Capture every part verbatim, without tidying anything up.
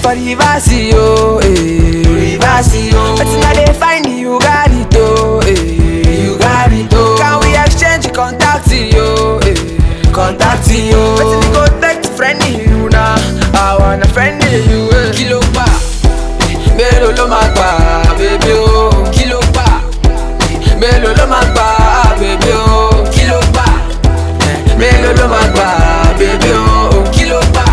for the vasi, oh, eh. Vasi, oh. But now they find you got it, oh, eh. You got it, oh. Can we exchange contact, yo, eh. Contact, yo. But we go take to friend you now. I wanna friend you, eh. Kilo pa, melo lo magba, baby, oh. Kilo pa, melo lo magba, baby, oh. Kilo pa, melo lo magba, baby, oh. Kilo pa,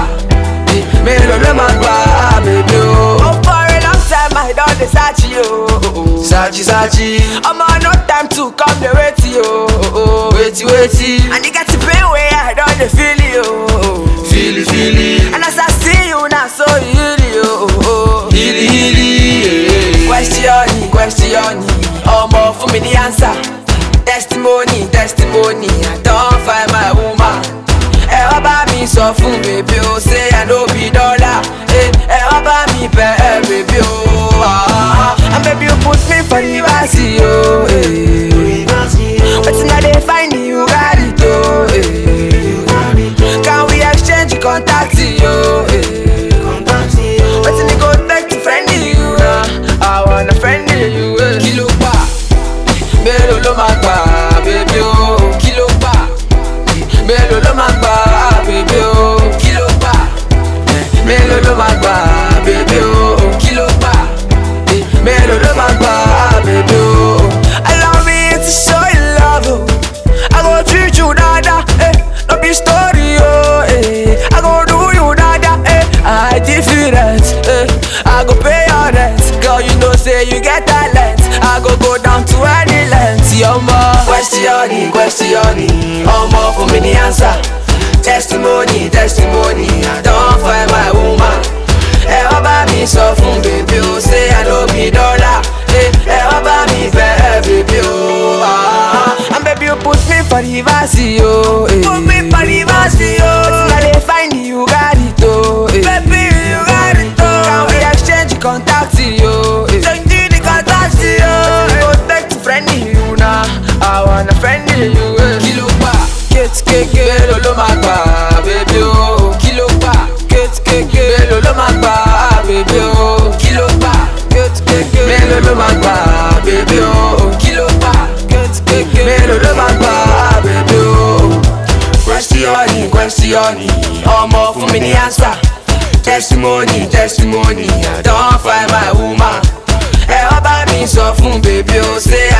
melo lo magba, baby, oh. Oh, for a long time I don't dey search you, search, search. I'm on no time to come the wait you, wait, wait. And you get to pay where I don't dey feel you, feel it, feel it. And as I see you now, so heal you, heal it, heal it. Question, question. Omo for me the answer. Testimony, testimony. I don't find my woman. Eh, about me so fun, baby, oh, say I no be dollar. Eh, eh, about me pay, baby, oh, ah. And baby, you put me for the vasi, oh, eh. But now they find you got it, oh, eh. Can we exchange contact, yo, eh. But now go back to friend you, uh. I wanna friend you, eh. Kilo pa, melo lo magba, baby, oh. Kilo pa, melo lo magba, baby, oh. Kilo pa, melo lo magba, baby, oh. Kilo pa, melo lo magba, baby, oh. Allow me to show you love, oh. I go treat you dada, eh. No be story, oh, eh. I go do you dada, eh. I different, eh. I go pay your rent, girl. You know say you get talent. I go go down to any length, yo ma. Question, question. Omo for me the answer. Testimony, testimony. I don't find my woman. Eh, about me so fun, baby, oh, say I no be dollar. Eh, eh, about me pay, baby, oh, ah. And baby, you put me for the vasi, oh, eh. Put me for the vasi, oh. But now they find you got it, oh, eh. Baby, you got it, oh. Can we exchange contact, yo, eh. Change the contact, yo. But go take to friend you now. I wanna friend you, eh. Kilo pa, get cake, melo lo magba, baby, oh. Kilo pa, get cake, melo lo magba, baby, oh. Kilo pa, get cake, melo lo magba, baby, oh. Kilo pa, get cake, melo lo magba, baby, oh. Question, question. Omo for me the answer. Testimony, testimony. I don't find my woman. Eh, about me so fun, baby, oh, say